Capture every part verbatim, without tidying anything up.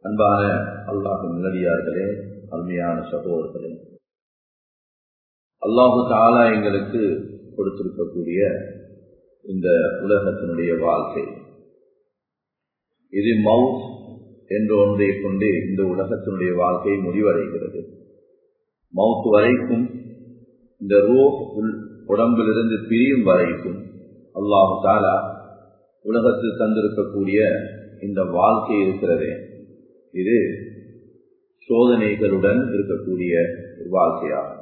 அன்பான அல்லாஹ்வின் நல்லடியார்களே, அருமையான சகோதரர்களே, அல்லாஹு தஆலா எங்களுக்கு கொடுத்திருக்கக்கூடிய இந்த உலகத்தினுடைய வாழ்க்கை, இது மவுத் என்ற ஒன்றை கொண்டு இந்த உலகத்தினுடைய வாழ்க்கை முடிவடைகிறது. மவுத் வரைக்கும், இந்த ரூஹ் உடம்பிலிருந்து பிரியும் வரைக்கும் அல்லாஹு தஆலா உலகத்தில் தந்திருக்கக்கூடிய இந்த வாழ்க்கை இருக்கிறதே, இது சோதனைகளுடன் இருக்கக்கூடிய வாழ்க்கையாகும்.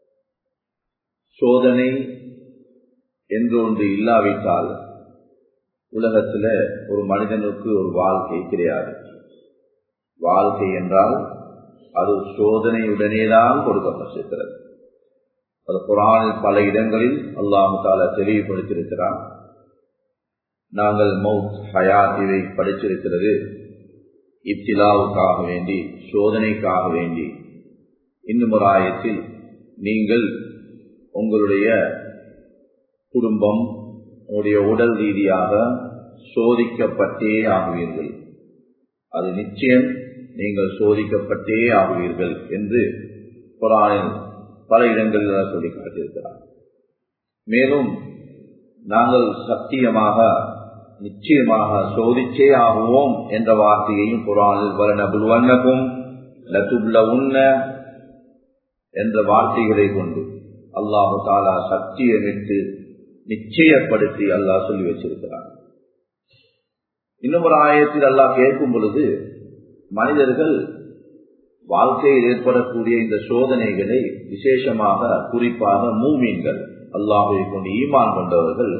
சோதனை என்று ஒன்று இல்லாவிட்டால் உலகத்தில் ஒரு மனிதனுக்கு ஒரு வாழ்க்கை கிடையாது. வாழ்க்கை என்றால் அது சோதனையுடனேதான் கொடுக்கப்பட்டிருக்கிறது. அது குர்ஆனில் பல இடங்களில் அல்லாஹ் தஆலா தெளிவுபடுத்தியிருக்கிறார். நாங்கள் மவுத் ஹயாத் இதை படிச்சிருக்கிறது இப்திலாவுக்காக வேண்டி, சோதனைக்காக வேண்டி. இன்னும் ஒரு ஆயத்தில் நீங்கள் உங்களுடைய குடும்பம், உங்களுடைய உடல் ரீதியாக சோதிக்கப்பட்டே ஆகுவீர்கள், அது நிச்சயம் நீங்கள் சோதிக்கப்பட்டே ஆகுவீர்கள் என்று குர்ஆனில் பல இடங்களில் சொல்லி காட்டியிருக்கிறார். மேலும் நாங்கள் சத்தியமாக நிச்சயமாக சோதிச்சே ஆகுவோம் என்ற வார்த்தையையும் குர்ஆனில் வலனபுலுவன்னகும் லதுப்லவுன்ன என்ற வார்த்தைகளை கொண்டு அல்லாஹு தஆலா சத்தியமிட்டு நிச்சயப்படுத்தி அல்லாஹ் சொல்லி வச்சிருக்கிறார். இன்னும் ஒரு ஆயத்தில் அல்லாஹ் கேட்கும் பொழுது, மனிதர்கள் வாழ்க்கையில் ஏற்படக்கூடிய இந்த சோதனைகளை விசேஷமாக குறிப்பாக மூமீன்கள், அல்லாஹ்வை கொண்டு ஈமான் கொண்டவர்கள்,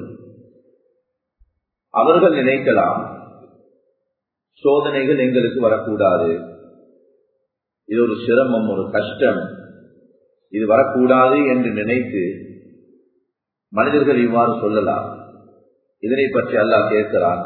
அவர்கள் நினைக்கலாம் சோதனைகள் எங்களுக்கு வரக்கூடாது, இது ஒரு சிரமம், ஒரு கஷ்டம், இது வரக்கூடாது என்று நினைத்து மனிதர்கள் இவ்வாறு சொல்லலாம். இதனை பற்றி அல்லாஹ் கேட்கிறான்,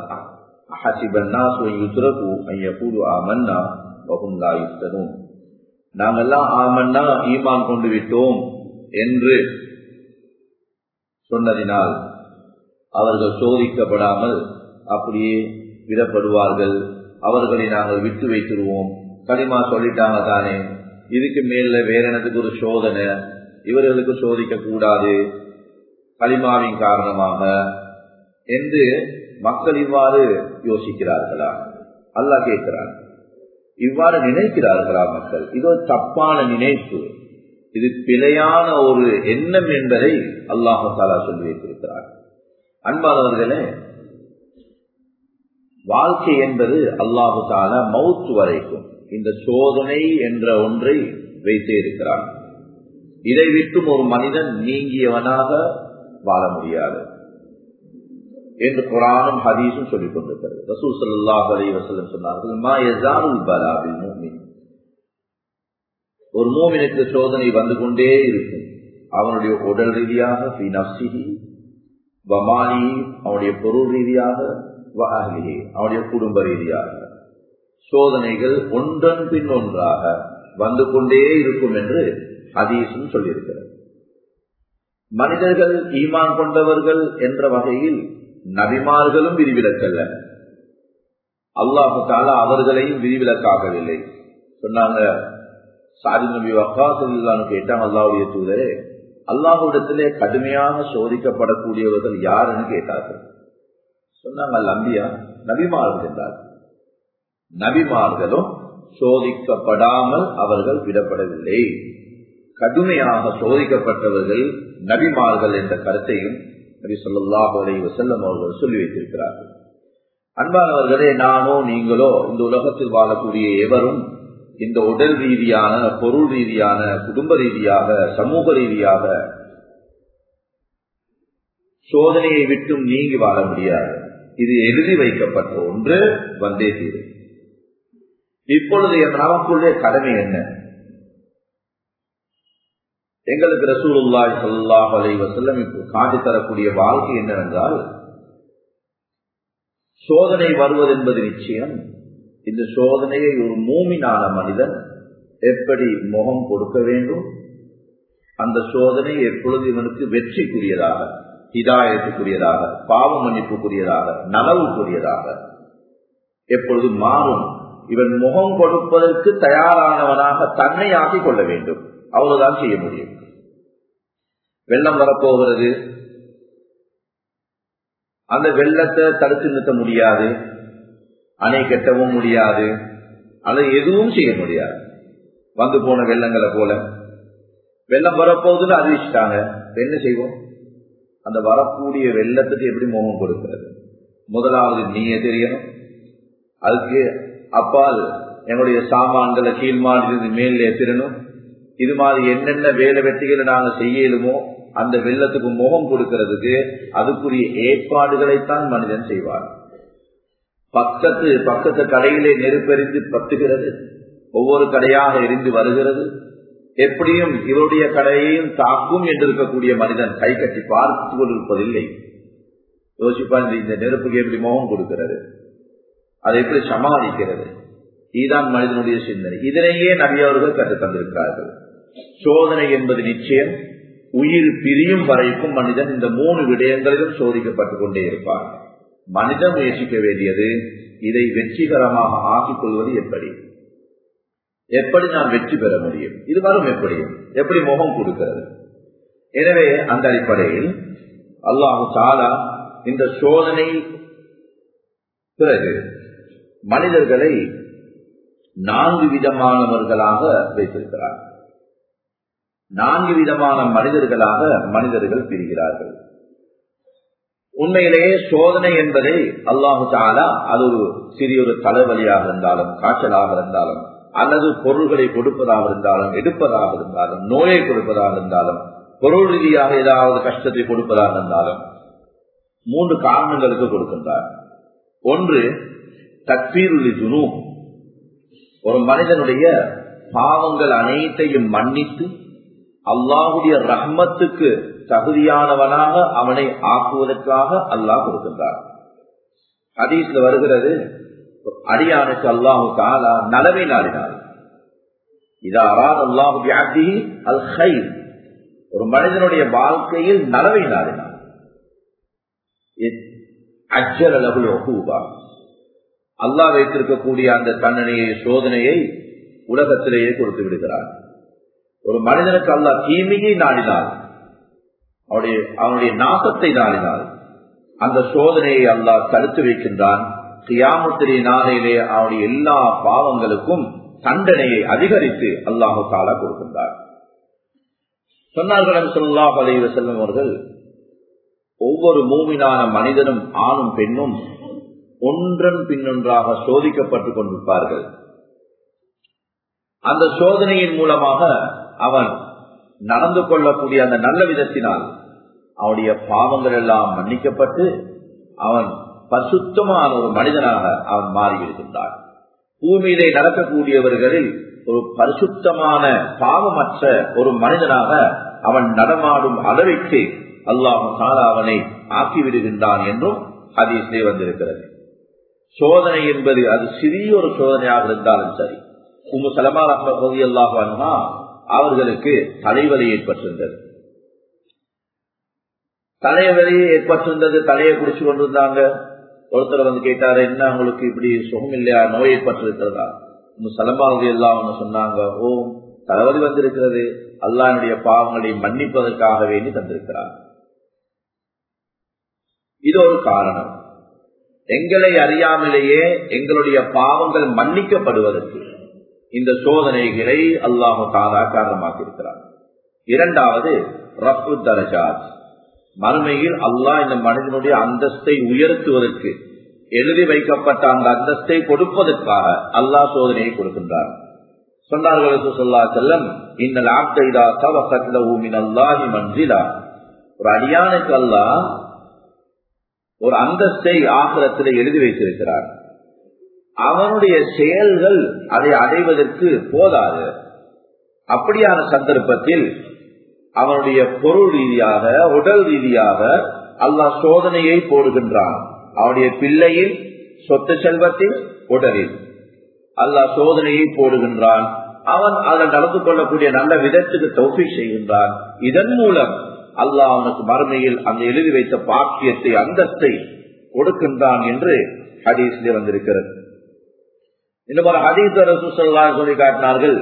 நாங்கெல்லாம் ஆமன்னா ஈமான் கொண்டு விட்டோம் என்று சொன்னதினால் அவர்கள் சோதிக்கப்படாமல் அப்படியே விடப்படுவார்கள், அவர்களை நாங்கள் விட்டு வைத்திருவோம், களிமா சொல்லிட்டாங்க தானே, இதுக்கு மேல வேற எனக்கு ஒரு சோதனை, இவர்களுக்கு சோதிக்க கூடாது களிமாவின் காரணமாக என்று மக்கள் இவ்வாறு யோசிக்கிறார்களா? அல்லாஹ் கேட்கிறார், இவ்வாறு நினைக்கிறார்களா மக்கள்? இது ஒரு தப்பான நினைப்பு, இது பிழையான ஒரு எண்ணம் என்பதை அல்லாஹ் தஆலா சொல்லி வைத்திருக்கிறார். அன்பானவர்களே, வாழ்க்கை என்பது அல்லாஹ் தஆலா மவுத் வரைக்கும் இந்த சோதனை என்ற ஒன்றை வைத்தே இருக்கிறார். இதை விட்டும் ஒரு மனிதன் நீங்கியவனாக வாழ முடியாது என்று குர்ஆனும் ஹதீஸும் சொல்லிக் கொண்டிருக்கிறது. ரசூல் ஸல்லல்லாஹு அலைஹி வஸல்லம் சொன்னார்கள், மா யஸாலுல் பலா பில் முஃமின், ஒரு மூமினுக்கு சோதனை வந்து கொண்டே இருக்கும். அவனுடைய உடல் ரீதியாக, ஃபீ நஃப்ஸிஹி வ மாலிஹி, அவனுடைய பொருள் ரீதியாக, வ அஹ்லிஹி, அவனுடைய குடும்ப ரீதியாக சோதனைகள் ஒன்றன் பின் ஒன்றாக வந்து கொண்டே இருக்கும் என்று ஹதீஸும் சொல்லியிருக்கிறது. மனிதர்கள் ஈமான் கொண்டவர்கள் என்ற வகையில் நபிமார்களும் விதிவிலக்கல்ல, அல்லாஹ் தஆலா அவர்களையும் விதிவிலக்காகவில்லை. சொன்னாங்க, சாதி நபி வக்காஸ் ரலியல்லாஹு கேட்டாங்க, அல்லாஹ்வுடைய தூதரே, அல்லாஹ்விடத்திலே கடுமையாக சோதிக்கப்படக்கூடியவர்கள் யாருன்னு கேட்டார்கள். சொன்னாங்க, அல் அம்பியா, நபிமார்கள் என்றார். நபிமார்களும் சோதிக்கப்படாமல் அவர்கள் விடப்படவில்லை, கடுமையாக சோதிக்கப்பட்டவர்கள் நபிமார்கள் என்ற கருத்தையும் நபி ஸல்லல்லாஹு அலைஹி வஸல்லம் அவர்கள் சொல்லி வைத்திருக்கிறார்கள். அன்பானவர்களே, நானோ நீங்களோ இந்த உலகத்தில் வாழக்கூடிய எவரும் இந்த உடல் ரீதியான, பொருள் ரீதியான, குடும்ப ரீதியாக, சமூக ரீதியாக சோதனையை விட்டும் நீங்கி வாழ முடியாது. இது எழுதி வைக்கப்பட்ட ஒன்று, வந்தே தீரும். இப்பொழுது நமக்குள்ளே கடமை என்ன? எங்களுக்கு ரசூலுல்லாஹி ஸல்லல்லாஹு அலைஹி வஸல்லம் காட்டி தரக்கூடிய வாழ்க்கை என்னவென்றால், சோதனை வருவது என்பது நிச்சயம். இந்த சோதனையை ஒரு மூமினான மனிதன் எப்படி முகம் கொடுக்க வேண்டும், அந்த சோதனை எப்பொழுது இவனுக்கு வெற்றிக்குரியதாக, ஹிதாயத்துக்குரியதாக, பாவ மன்னிப்புக்குரியதாக, நலவுக்குரியதாக எப்பொழுது மாறும் இவன் முகம் கொடுப்பதற்கு தயாரானவனாக தன்னை ஆக்கிக் கொள்ள வேண்டும். அவ்வளவுதான் செய்ய முடியும். வெள்ளம் வரப்போகிறது, அந்த வெள்ளத்தை தடுத்து நிறுத்த முடியாது, அணை கட்டவும் முடியாது, அதை எதுவும் செய்ய முடியாது. வந்து போன வெள்ளங்களை போல வெள்ளம் வரப்போகுதுன்னு அறிவிச்சுட்டாங்க. என்ன செய்வோம்? அந்த வரக்கூடிய வெள்ளத்துக்கு எப்படி முகம் கொடுக்கிறது? முதலாவது நீயே தெரியணும். அதுக்கு அப்பால் எங்களுடைய சாமான்களை கீழ் மாடி மேல் ஏற்றிடணும். இது மாதிரி என்னென்ன வேலை வெட்டிகளை நாங்க செய்யலுமோ அந்த வெள்ளத்துக்கு முகம் கொடுக்கிறதுக்கு அதுக்குரிய ஏற்பாடுகளைத்தான் மனிதன் செய்வார். பக்கத்து பக்கத்து கடையிலே நெருப்பெறிந்து பத்துகிறது, ஒவ்வொரு கடையாக எரிந்து வருகிறது. எப்படியும் இவருடைய கடையையும் தாக்கும் என்று இருக்கக்கூடிய மனிதன் கை கட்டி பார்த்து கொண்டிருப்பதில்லை. யோசிப்பான், இந்த நெருப்புக்கு எப்படி முகம் கொடுக்கிறது, அதை எப்படி சமாளிக்கிறது? இதுதான் மனிதனுடைய சிந்தனை. இதனையே நபி அவர்கள் கற்று தந்திருக்கிறார்கள். சோதனை என்பது நிச்சயம். உயிர் பிரியும் வரைக்கும் மனிதன் இந்த மூணு விடயங்களிலும் சோதிக்கப்பட்டுக் கொண்டே இருப்பார். மனிதன் முயற்சிக்க வேண்டியது இதை வெற்றிகரமாக ஆக்கிக் கொள்வது எப்படி, எப்படி நாம் வெற்றி பெற முடியும், இது வரும் எப்படியும் எப்படி முகம் கொடுக்கிறது. எனவே அந்த அடிப்படையில் அல்லாஹு தஆலா இந்த சோதனை பிறகு மனிதர்களை நான்கு விதமானவர்களாக வைத்திருக்கிறார். நான்கு விதமான மனிதர்களாக மனிதர்கள் பிரிகிறார்கள். உண்மையிலேயே சோதனை என்பதை அல்லாஹு தஆலா அது ஒரு சிறிய ஒரு தலைவலியாக இருந்தாலும், காய்ச்சலாக இருந்தாலும், அல்லது பொருள்களை கொடுப்பதாக இருந்தாலும், எடுப்பதாக இருந்தாலும், நோயை கொடுப்பதாக இருந்தாலும், பொருள் ரீதியாக ஏதாவது கஷ்டத்தை கொடுப்பதாக இருந்தாலும் மூன்று காரணங்களுக்கு கொடுக்கின்றார். ஒன்று தக்பீருல் ஜுனூப், ஒரு மனிதனுடைய பாவங்கள் அனைத்தையும் மன்னித்து அல்லாஹுடைய ரஹ்மத்துக்கு தகுதியானவனாக அவனை ஆக்குவதற்காக அல்லாஹ் கொடுக்கின்றார். ஹதீஸ்ல வருகிறது, அடியானுக்கு அல்லாஹு தஆலா நலவை நாடினார். இதா அராத அல்லாஹு பிஅப்திஹி அல் கைர், ஒரு மனிதனுடைய வாழ்க்கையில் நலவை நாடினார். அஜ்ஜல லஹுல் உகூபா, அல்லாஹ் வைத்திருக்கக்கூடிய அந்த தண்டனையை, சோதனையை உலகத்திலேயே கொடுத்து விடுகிறார். ஒரு மனிதனுக்கு அல்லாஹ் தீமையை நாடினார், அவனுடைய அவனுடைய நாசத்தை நாடினார், அந்த சோதனையை அல்லாஹ் தடுத்து வைக்கின்றான். கியாமத்திலே நாளையிலே அவனுடைய எல்லா பாவங்களுக்கும் தண்டனையை அதிகரித்து அல்லாஹு தஆலா கொடுக்கின்றார். சொன்னார்கள் ஸல்லல்லாஹு அலைஹி வஸல்லம் அவர்கள், ஒவ்வொரு மூமினான மனிதனும் ஆணும் பெண்ணும் ஒன்றன் பின்னொன்றாக சோதிக்கப்பட்டுக் கொண்டிருப்பார்கள். அந்த சோதனையின் மூலமாக அவன் நடந்து கொள்ளக்கூடிய அந்த நல்ல விதத்தினால் அவனுடைய பாவங்கள் எல்லாம் மன்னிக்கப்பட்டு அவன் பரிசுத்தமான ஒரு மனிதனாக அவன் மாறிவிடுகின்றான். பூமியிலே நடக்கக்கூடியவர்களில் ஒரு பரிசுத்தமான பாவமற்ற ஒரு மனிதனாக அவன் நடமாடும் அளவிற்கு அல்லாஹ் தஆலா அவனை ஆக்கிவிடுகின்றான் என்றும் ஹதீஸிலே வந்திருக்கிறது. சோதனை என்பது அது சிறிய ஒரு சோதனையாக இருந்தாலும் சரி. உம்மு சலமா ரலியல்லாஹு அன்ஹா அவர்களுக்கு தலைவலி ஏற்பட்டிருந்தது. தலைவலி ஏற்பட்டிருந்தது, தலையை குடிச்சு கொண்டிருந்தாங்க. ஒருத்தர் வந்து கேட்டாரு, என்ன உங்களுக்கு இப்படி சுகம் இல்லையா, நோய் ஏற்பட்டிருக்கிறதா? உம்மு சலமா ரலியல்லாஹு அன்ஹா சொன்னாங்க, ஓ தலைவலி வந்திருக்கிறது, அல்லாஹ்வுடைய பாவங்களை மன்னிப்பதற்காக வேண்டி தந்திருக்கிறார். இது ஒரு காரணம். எங்களை அறியாமலேயே எங்களுடைய பாவங்கள் மன்னிக்கப்படுவதற்கு இந்த சோதனைகளை அல்லாஹ் தஆலா காரணமாக்கியிருக்கிறார். இரண்டாவது ரஃபு தரஜாத், மறுமையில் அல்லாஹ் இந்த மனிதனுடைய அந்தஸ்தை உயர்த்துவதற்கு எழுதி வைக்கப்பட்ட அந்த அந்தஸ்தை கொடுப்பதற்காக அல்லாஹ் சோதனையை கொடுக்கின்றார். சொன்னார்கள் ஸல்லல்லாஹு அலைஹி வஸல்லம், இன்னல் அப்த இதா தவக்கத் லஹு மினல்லாஹி மன்சிலா, ஒரு அடியானுக்கு அல்லாஹ் ஒரு அந்தஸ்தை ஆகிரத்தில் எழுதி வைத்திருக்கிறார். அவனுடைய செயல்கள் அதை அடைவதற்கு போதாது. அப்படியான சந்தர்ப்பத்தில் அவனுடைய பொருள் ரீதியாக, உடல் ரீதியாக அல்லாஹ் சோதனையை போடுகின்றான். அவனுடைய பிள்ளையில், சொத்து செல்வத்தில், உடலில் அல்லாஹ் சோதனையை போடுகின்றான். அவன் அதை நடந்து கொள்ளக்கூடிய நல்ல விதத்துக்கு தௌஃபீக் செய்கின்றான். இதன் மூலம் அல்லாஹ் அவனுக்கு மறுமையில் அந்த எழுதி வைத்த பாக்கியத்தை, அந்தஸ்தை கொடுக்கின்றான் என்று ஹதீஸிலே வந்திருக்கிறது. இன்னும் ஒரு ஹதீஸ் ரசூல் ஸல்லல்லாஹு அலைஹி சொல்லி காட்டினார்கள்,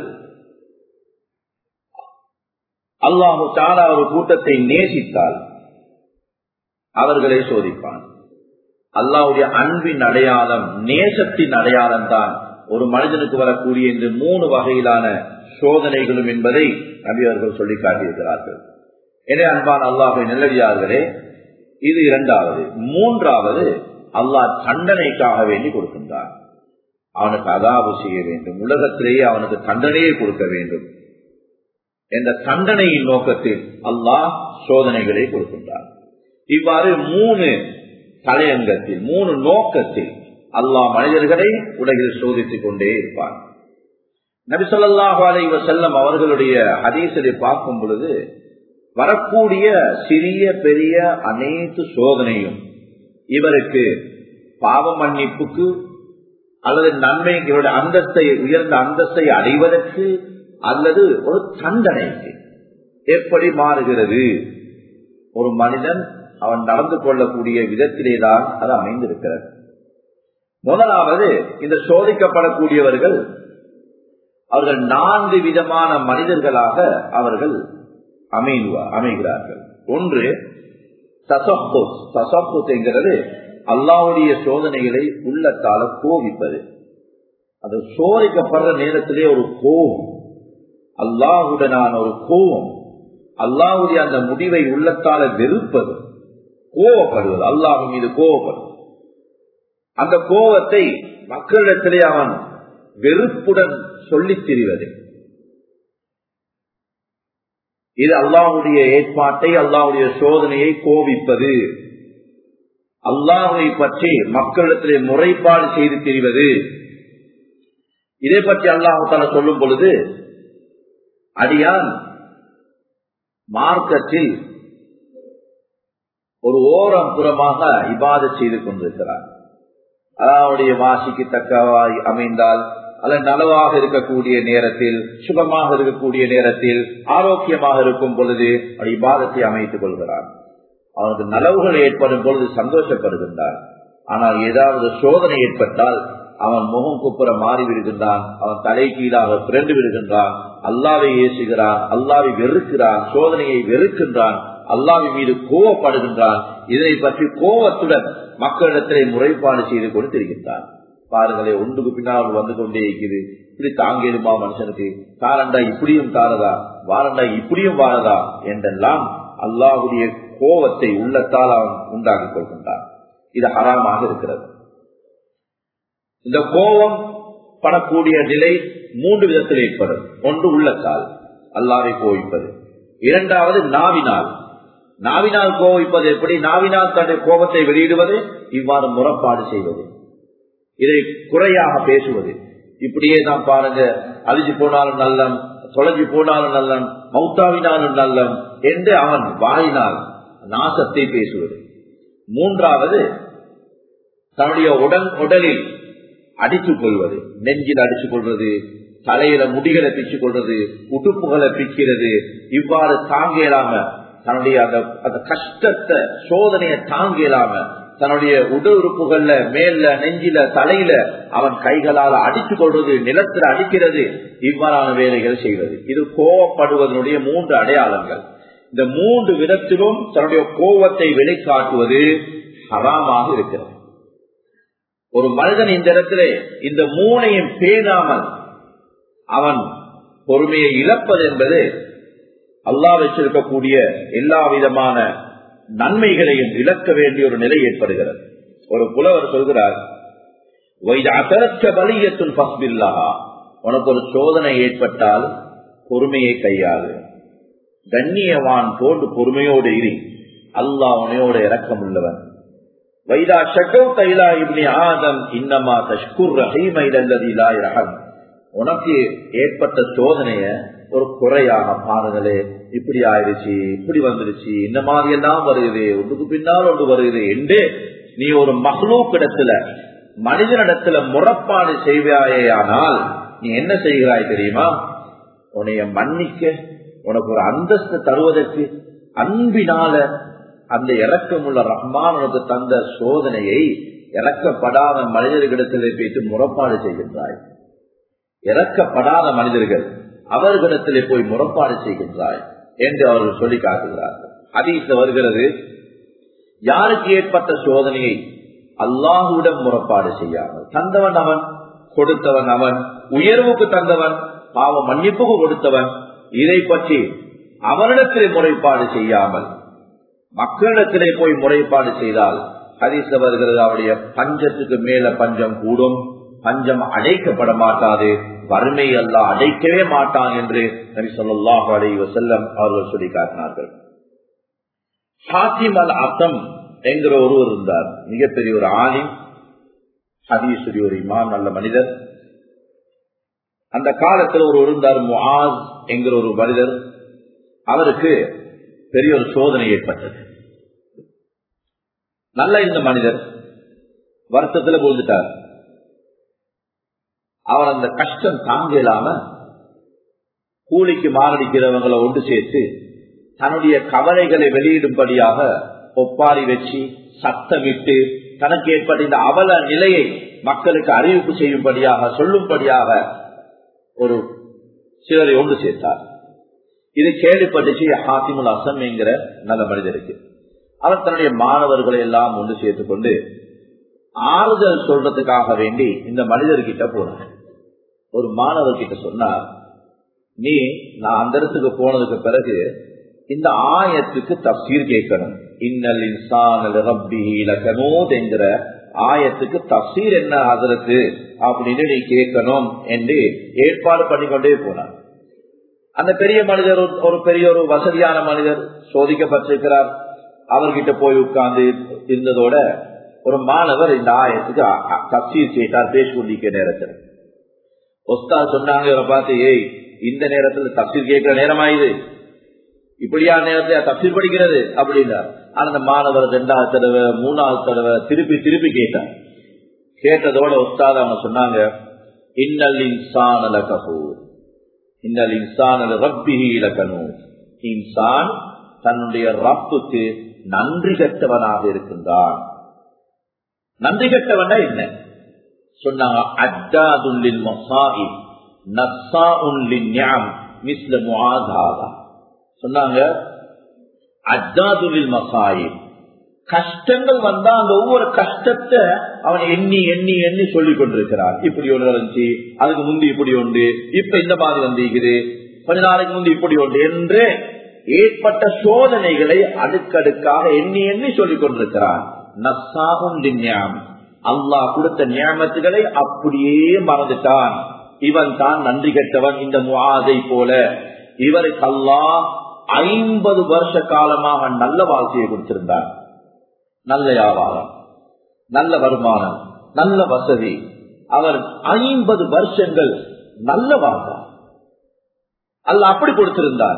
அல்லாஹு தஆலா ஒரு கூட்டத்தை நேசித்தால் அவர்களை சோதிப்பான். அல்லாஹ்வுடைய அன்பின் அடையாளம், நேசத்தின் அடையாளம் தான் ஒரு மனிதனுக்கு வரக்கூடிய இந்த மூணு வகையிலான சோதனைகளும் என்பதை நபி அவர்கள் சொல்லி காட்டியிருக்கிறார்கள். எனவே அன்பான அல்லாஹ்வின் நல்லடியார்களே, இது இரண்டாவது. மூன்றாவது, அல்லாஹ் தண்டனைக்காக வேண்டி கொடுக்கின்றான். அவனுக்கு அதாபு செய்ய வேண்டும், உலகத்திலேயே அவனுக்கு தண்டனையை கொடுக்க வேண்டும் என்ற தண்டனையின் நோக்கத்தில் அல்லாஹ் சோதனைகளை கொடுக்கின்றான். இவ்வாறு மூணு தலையங்கத்தில், மூணு நோக்கத்தில் அல்லாஹ் மனிதர்களை உலகில் சோதித்துக் கொண்டே இருப்பான். நபி ஸல்லல்லாஹு அலைஹி வஸல்லம் அவர்களுடைய ஹதீஸை பார்க்கும் பொழுது வரக்கூடிய சிறிய பெரிய அனைத்து சோதனையும் இவருக்கு பாவ மன்னிப்புக்கு அல்லது நன்மை, இவருடைய அந்தஸ்தை, உயர்ந்த அந்தஸ்தை அடைவதற்கு அல்லது ஒரு தண்டனைக்கு எப்படி மாறுகிறது. ஒரு மனிதன் அவன் நடந்து கொள்ளக்கூடிய விதத்திலேதான் அது அமைந்திருக்கிறது. முதலாவது, இந்த சோதிக்கப்படக்கூடியவர்கள் அவர்கள் நான்கு விதமான மனிதர்களாக அவர்கள் அமைகிறார்கள். ஒன்று தசப்புத். தசப்புத் என்கிறது அல்லாஹ்வுடைய சோதனைகளை உள்ளத்தால கோபிப்பது. அது சோதிக்கப்படுற நேரத்திலே ஒரு கோபம், அல்லாஹ்வுடனான ஒரு கோபம், அல்லாஹ்வுடைய அந்த முடிவை உள்ளத்தால வெறுப்பது, கோபப்படுவது, அல்லாஹ் மீது கோபப்படுவது. அந்த கோபத்தை மக்களிடத்திலே அவன் வெறுப்புடன் சொல்லித் திரிவது. இது அல்லாஹ்வுடைய ஏற்பாட்டை, அல்லாஹ்வுடைய சோதனையை கோபிப்பது. அல்லாஹ்வை பற்றி மக்களிடத்திலே முறைப்பாடு செய்து திரிவது. இதை பற்றி அல்லாஹ் தஆலா சொல்லும் பொழுது, அடியான் மார்க்கத்தில் ஒரு ஓரம் புறமாக இபாதத் செய்து கொண்டிருக்கிறார். அல்லாஹ்வுடைய வாசிக்கு தக்கவாய் அமைந்தால், அல்லது நலவாக இருக்கக்கூடிய நேரத்தில், சுகமாக இருக்கக்கூடிய நேரத்தில், ஆரோக்கியமாக இருக்கும் பொழுது இபாதத்தை அமைத்துக் கொள்கிறார். அவனுக்கு நலவுகள் ஏற்படும் பொழுது சந்தோஷப்படுகின்றான். ஆனால் ஏதாவது சோதனை ஏற்பட்டால் அவன் முகம் குப்புற மாறி விடுகின்றான், அவன் தலை கீழாக பிறண்டு விடுகின்றான், அல்லாவை ஏசுகிறான், அல்லாவை வெறுக்கிறான், சோதனையை வெறுக்கின்றான், அல்லாவின் மீது கோவப்படுகின்றான். இதனை பற்றி கோவத்துடன் மக்களிடத்திலே முறைப்பாடு செய்து கொண்டு தெரிகின்றான். பாருங்களே, ஒன்றுக்கு பின்னால் வந்து கொண்டே இருக்குது. இப்படி தாங்கிடுமா மனுஷனுக்கு, தாரண்டா இப்படியும் தாரதா, வாரண்டா இப்படியும் வாரதா என்றெல்லாம் அல்லாஹ்வுடைய கோபத்தை உள்ளத்தால் அவன் உண்டாக்கிக் கொள்கின்றான். இது ஹராமாக இருக்கிறது. இந்த கோபம் படக்கூடிய நிலை மூன்று விதத்தில் ஏற்படும். ஒன்று உள்ளத்தால் அல்லாஹ்வை கோபிப்பது, இரண்டாவது நாவினால். நாவினால் கோபிப்பது எப்படி? நாவினால் தன்னுடைய கோபத்தை வெளியிடுவது, இவ்வாறு முறைப்பாடு செய்வது, இதை குறையாக பேசுவது. இப்படியே தான் பாருங்க, அழிஞ்சு போனாலும் நல்லம், தொலைஞ்சு போனாலும் நல்லம், மௌத்தாவினாலும் நல்லம் என்று அவன் வாயினால் நாசத்தை பேசுவது. மூன்றாவது, தன்னுடைய உடல் உடலில் அடித்துக் கொள்வது, நெஞ்சில் அடித்துக் கொள்வது, தலையில முடிகளை பிச்சுக் கொள்வது, உடுப்புகளை பிக்கிறது. இவ்வாறு தாங்க இயலாம தன்னுடைய அந்த கஷ்டத்தை, சோதனையை தாங்க இயலாம தன்னுடைய உடல் உறுப்புகள்ல, மேல, நெஞ்சில, தலையில அவன் கைகளால் அடித்துக் கொள்வது, நிலத்தில் அடிக்கிறது, இவ்வாறான வேலைகள் செய்வது. இது கோபப்படுவதனுடைய மூன்று அடையாளங்கள். இந்த மூன்று விதத்திலும் தன்னுடைய கோபத்தை வெளிக்காட்டுவது ஹராமாக இருக்கிறது. ஒரு மனிதன் இந்த இடத்திலே இந்த மூனையும் பேணாமல் அவன் பொறுமையை இழப்பது என்பது அல்லாஹ் வச்சிருக்கக்கூடிய எல்லா விதமான நன்மைகளையும் இழக்க வேண்டிய ஒரு நிலை ஏற்படுகிறது. ஒரு புலவர் சொல்கிறார், உனக்கு ஒரு சோதனை ஏற்பட்டால் பொறுமையை கையாளு, கண்ணியவான் போன்று பொறுமையோடு இரு, அல்லாஹ் உன்னையோட இரக்கம் உள்ளவன். வைதா ஷகௌத இலா இப்னி ஆதம் இன்னமா தஷ்குர் ரஹீம இல்லல்லதி லா யர்ஹம். உனக்கு ஏற்பட்ட சோதனைய ஒரு குறையாக பாருங்களே, இப்படி ஆயிடுச்சு, இப்படி வந்துருச்சு, இந்த மாதிரி எல்லாம் வருது, ஒன்றுக்கு பின்னால் ஒன்று வருது என்று நீ ஒரு மஹ்லூக் இடத்துல, மனிதனிடத்துல முறைப்பாடு செய்வாயேயானால் நீ என்ன செய்கிறாய் தெரியுமா? உன்னைய மன்னிக்க, உனக்கு ஒரு அந்தஸ்து தருவதற்கு அன்பினால அந்த இரக்கமுள்ள ரஹ்மான் உனக்கு தந்த சோதனையை இறக்கப்படாத மனிதர்களிடத்திலே போயிட்டு முறைப்பாடு செய்கின்றாய். இறக்கப்படாத மனிதர்கள் அவர்களிடத்திலே போய் முறைப்பாடு செய்கின்றாய் என்று அவர்கள் சொல்லி காட்டுகிறார்கள். ஹதீஸ்ல வருகிறது, யாருக்கு ஏற்பட்ட சோதனையை அல்லாஹுவிடம் முறைப்பாடு செய்யாமல் தந்தவன் அவன், கொடுத்தவன் அவன், உயர்வுக்கு தந்தவன், பாவ மன்னிப்புக்கு கொடுத்தவன், இதை பற்றி அவனிடத்திலே முறைப்பாடு செய்யாமல் மக்களிடத்திலே போய் முறைப்பாடு செய்தால் ஹதீஸ்ல வருகிறது, அவருடைய பஞ்சத்துக்கு மேல பஞ்சம் கூடும், பஞ்சம் அடைக்கப்பட மாட்டாது, வறுமை அல்லாஹ் அடைக்கவே மாட்டான் என்று நபி ஸல்லல்லாஹு அலைஹி வஸல்லம் அவர்கள் சொல்லி காட்டினார்கள். ஹாத்திம் அல் அஸம் என்கிற ஒருவர் இருந்தார், மிகப்பெரிய ஒரு ஆலிம், ஹதீஸுடைய ஒரு இமாம், நல்ல மனிதர். அந்த காலத்தில் ஒரு இருந்தார் முஆஸ் என்கிற ஒரு மனிதர், அவருக்கு பெரிய ஒரு சோதனை ஏற்பட்டது. நல்ல இந்த மனிதர் வருத்தத்தில் விழுந்துட்டார். அவர் அந்த கஷ்டம் தாங்க இல்லாம கூலிக்கு மாரடிக்கிறவங்களை ஒன்று சேர்த்து தன்னுடைய கவலைகளை வெளியிடும்படியாக ஒப்பாரி வச்சு சத்தமிட்டு தனக்கு ஏற்பட்ட இந்த அவல நிலையை மக்களுக்கு அறிவிப்பு செய்யும்படியாக சொல்லும்படியாக ஒரு சிலரை ஒன்று சேர்த்தார். இது கேள்விப்பட்டுச்சு ஹாத்திமுல் அஸம் என்கிற நல்ல மனிதருக்கு. அவர் தன்னுடைய மாணவர்களை எல்லாம் ஒன்று சேர்த்துக் கொண்டு ஆறுதல் சொல்றதுக்காக வேண்டி இந்த மனிதர்கிட்ட போனார். ஒரு மாணவர்கிட்ட சொன்னார், நீ நான் அந்த இடத்துக்கு போனதுக்கு பிறகு இந்த ஆயத்துக்கு தஃசீர் கேட்கணும். இன்னல் இன்சான லிரப்பிஹி லகனூத் என்கிற ஆயத்துக்கு தஃசீர் என்ன ஹஸரத் அப்படின்னு நீ கேட்கணும் என்று ஏற்பாடு பண்ணிக்கொண்டே போனார். அந்த பெரிய மனிதர் ஒரு பெரிய ஒரு வசதியான மனிதர், சோதிக்கப்பட்டிருக்கிறார். அவர்கிட்ட போய் உட்கார்ந்து இருந்ததோட ஒரு மாணவர் இந்த ஆயத்துக்கு தஃசீர் கேட்டார். பேசிக்கொண்டிருக்க நேரத்தில் உஸ்தாத் சொன்னாங்க, இவரை பார்த்து, ஏய் இந்த நேரத்தில் தஃசீர் கேட்கிற நேரமாயுது, இப்படியான நேரத்தில் தஃசீர் படிக்கிறது அப்படின்னார். அந்த மாணவர் ரெண்டாவது தடவை மூணாவது தடவை திருப்பி திருப்பி கேட்டார். கேட்டதோட உஸ்தாத் அவங்க சொன்னாங்க, இன்னல் இன்சான லகஃபூர் இன்னல் இன்சான லிரப்பிஹி லகனூத், இன்சான் தன்னுடைய ரப்புக்கு நன்றி கட்டவனாக இருக்கின்றான். நன்றி கட்டவனா என்ன சொன்னாங்க, அஜ்ஜாதுல் லில் மஸாஇப் நஸாஉன் லின்னிஅம் மிஸ்ல முஆஸாதா சொன்னாங்க. அஜ்ஜாதுல் லில் மஸாஇப், கஷ்டங்கள் வந்தா அந்த ஒவ்வொரு கஷ்டத்தை அவன் எண்ணி எண்ணி எண்ணி சொல்லிக் கொண்டிருக்கிறான். இப்படி ஒன்று இருந்துச்சு, அதுக்கு முந்தி இப்படி உண்டு, இப்ப இந்த மாதிரி வந்திருக்குது, கொஞ்ச நாளைக்கு முந்தி இப்படி உண்டு என்று ஏற்பட்ட சோதனைகளை அடுக்கடுக்காக எண்ணி எண்ணி சொல்லிக் கொண்டிருக்கிறான். நஸாஉன் லின்னிஅம், அல்லாஹ் கொடுத்த நியமத்துகளை அப்படியே மறந்துட்டான். இவன் தான் நன்றி கெட்டவன். இந்த முஆதை போல இவருக்கு அல்லாஹ் ஐம்பது வருஷ காலமாக நல்ல வாழ்க்கையை கொடுத்திருந்தார். நல்ல வியாபாரம், நல்ல வருமானம், நல்ல வசதி. அவர் ஐம்பது வருஷங்கள் நல்ல வாழ்ந்தார். அல்லாஹ் அப்படி கொடுத்திருந்தார்.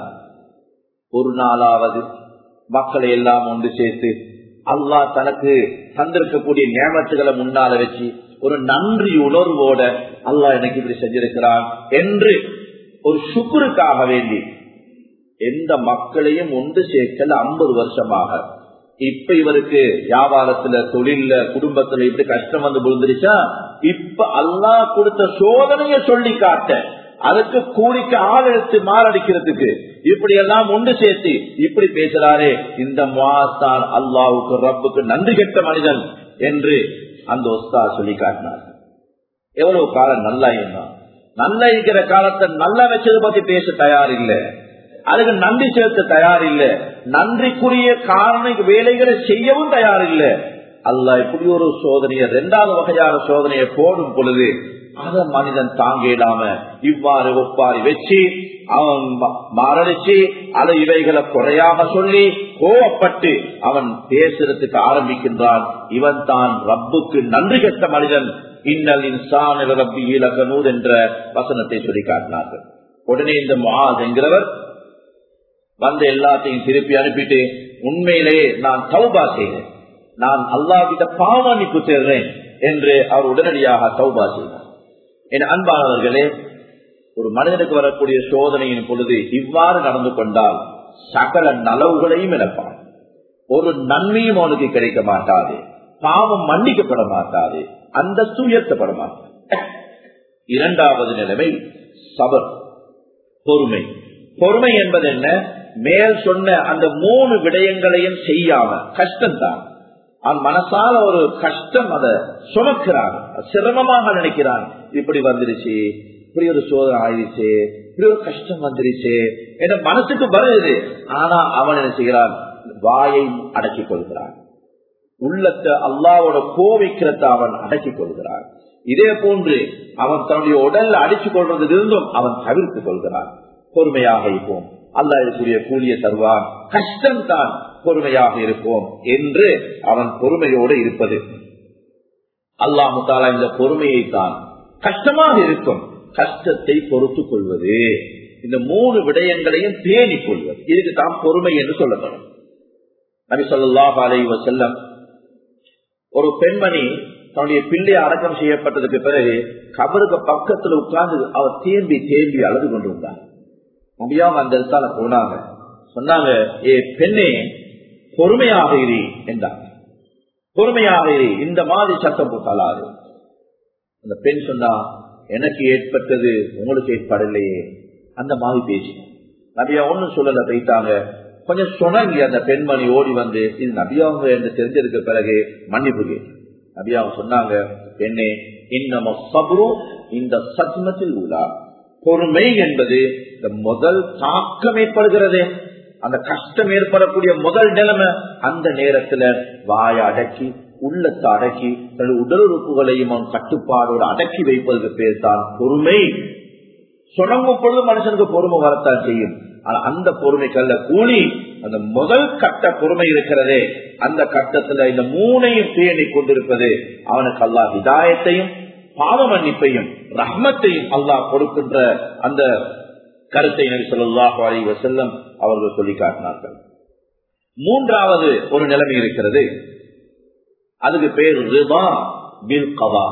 ஒரு நாளாவது மக்களை எல்லாம் ஒன்று சேர்த்து அல்லாஹ் தனக்கு தந்திருக்கக்கூடிய நியமத்துகளை முன்னால வச்சு ஒரு நன்றி உணர்வோட அல்லாஹ் எனக்கு இப்படி செஞ்சிருக்கிறான் என்று ஒரு சுக்குருக்காக வேண்டி எந்த மக்களையும் ஒன்று சேர்க்கல ஐம்பது வருஷமாக. இப்ப இவருக்கு வியாபாரத்துல, தொழில, குடும்பத்துல இப்படி கஷ்டம் வந்து விழுந்துருச்சா, இப்ப அல்லாஹ் கொடுத்த சோதனையை சொல்லி காட்ட, அதுக்கு கூலிக்கு ஆள் எடுத்து மாரடிக்கிறதுக்கு இப்படி எல்லாம் ஒன்று சேர்த்து இப்படி பேசுறாரே, இந்த முஆஸ்தான் அல்லாஹ்வுக்கு ரப்புக்கு நன்றி கெட்ட மனிதன் என்று அந்த உஸ்தாத் சொல்லி காட்டினார். எவ்வளவு காலம் நல்லா இருந்தான். நல்லா இருக்கிற காலத்தை நல்லா வச்சதை பத்தி பேச தயார் இல்லை, அதுக்கு நன்றி செலுத்த தயார் இல்லை, நன்றிக்குரிய காரண வேலைகளை செய்யவும் தயார் இல்லை. அல்லாஹ் இப்படி ஒரு சோதனையை, இரண்டாவது வகையான சோதனையை போடும் பொழுது அத மனிதன் தாங்க இல்லாம இவ்வாறு ஒப்பாரி வச்சு அவன் மரணிச்சு அதை இவைகளை குறையாக சொல்லி கோவப்பட்டு அவன் பேசுறதுக்கு ஆரம்பிக்கின்றான். இவன் தான் ரப்புக்கு நன்றி கெட்ட மனிதன். இன்னல் இன்சான லிரப்பிஹி லகனூத் என்ற வசனத்தை சொல்லி காட்டினார்கள். உடனே இந்த முஆஸ் என்கிறவர் வந்த எல்லாத்தையும் திருப்பி அனுப்பிட்டு, உண்மையிலேயே நான் தௌபா செய்கிறேன், நான் அல்லாஹ் கிட்ட பாவ மன்னிப்பு தேடுறேன் என்று அவர் உடனடியாக தௌபா செய்தார். என் அன்பானவர்களே, ஒரு மனிதனுக்கு வரக்கூடிய சோதனையின் பொழுது இவ்வாறு நடந்து கொண்டால் சகல நலவுகளையும் இழப்பான். ஒரு நன்மையும் அவனுக்கு கிடைக்க மாட்டாது, பாவம் மன்னிக்கப்பட மாட்டாது, அந்தஸ்து உயர்த்தப்பட மாட்டாது. இரண்டாவது நிலைமை சபர், பொறுமை. பொறுமை என்பது என்ன? மேல் சொன்ன அந்த மூணு விடயங்களையும் செய்யாம, கஷ்டம்தான், அவன் மனசால ஒரு கஷ்டம் அதை சுமக்கிறான், சிரமமாக நினைக்கிறான். இப்படி வந்துருச்சு, இப்படி ஒரு சோதனை ஆயிடுச்சு, இப்படி ஒரு கஷ்டம் வந்துருச்சு என்ற மனசுக்கு வருது. ஆனா அவன் என்ன செய்கிறான்? வாயை அடக்கிக் கொள்கிறான், உள்ளத்தை அல்லாவோட கோவிக்கிறத அவன் அடக்கிக் கொள்கிறான். இதே போன்று அவன் தன்னுடைய உடல்ல அடித்துக் கொள்வதிலிருந்தும் அவன் தவிர்த்துக் கொள்கிறான். பொறுமையாக இருப்போம், அல்லாஹ் இதற்குரிய கூலியை தருவான், கஷ்டம் தான், பொறுமையாக இருப்போம் என்று அவன் பொறுமையோடு இருப்பது. அல்லாஹ் தஆலா இந்த பொறுமையை தான் கஷ்டமாக இருக்கும் கஷ்டத்தை பொறுத்துக் கொள்வது, இந்த மூணு விடயங்களையும் பேணிக் கொள்வது, இதுக்கு தான் பொறுமை என்று சொல்லப்படும். நபி ஸல்லல்லாஹு அலைஹி வஸல்லம் ஒரு பெண்மணி தன்னுடைய பிள்ளை அடக்கம் செய்யப்பட்டதுக்கு பிறகு கபருக்கு பக்கத்துல உட்கார்ந்து அவர் தேம்பி தேம்பி அழுது கொண்டிருந்தார். நபியாவும் அந்த இடத்தால போனாங்க, சொன்னாங்க, ஏ பெண்ணே பொறுமையாக இரு என்றாங்க. பொறுமையாக இரு, இந்த மாதிரி சத்தம் போட்டாலாது. அந்த பெண் சொன்னா, எனக்கு ஏற்பட்டது உங்களுக்கு ஏற்படலையே, அந்த மாதிரி பேசினாங்க. நபியா ஒன்னும் சொல்லல, போயிட்டாங்க. கொஞ்சம் சொன்னி அந்த பெண்மணி ஓடி வந்து இது நபியாவுங்க என்று தெரிஞ்சதுக்கு பிறகு மன்னிப்பு கேட்டு நபியாவை சொன்னாங்க, பெண்ணே இன்னம சப்ரு இந்த சத்மத்தில் உள்ளா, பொறுமை என்பது இந்த முதல் தாக்கம் ஏற்படுகிறது, அந்த கஷ்டம் ஏற்படக்கூடிய முதல் நிலைமை. அந்த நேரத்துல வாயை அடக்கி உள்ளத்தை அடக்கி தன்னுடைய உடல் உறுப்புகளையும் அவன் கட்டுப்பாடோடு அடக்கி வைப்பதற்கு பேர் தான் பொறுமை. சொன்னங்கும் பொழுது மனுஷனுக்கு பொறுமை வரத்தான் செய்யும். ஆனா அந்த பொறுமைக்கல்ல கூலி அந்த முதல் கட்ட பொறுமை இருக்கிறதே, அந்த கட்டத்துல இந்த மூணையும் பேணி கொண்டிருப்பது அவனுக்கு அல்லாஹ் ஹிதாயத்தையும் பாவ மன்னிப்பையும் ரஹ்மத்தையும் அல்லாஹ் கொடுக்கின்ற அந்த கருத்தை நபி ஸல்லல்லாஹு அலைஹி வஸல்லம் அவர்கள் சொல்லி காட்டினார்கள். மூன்றாவது ஒரு நிலைமை இருக்கிறது, அதுக்கு பேர் ரிதா பில் கதா.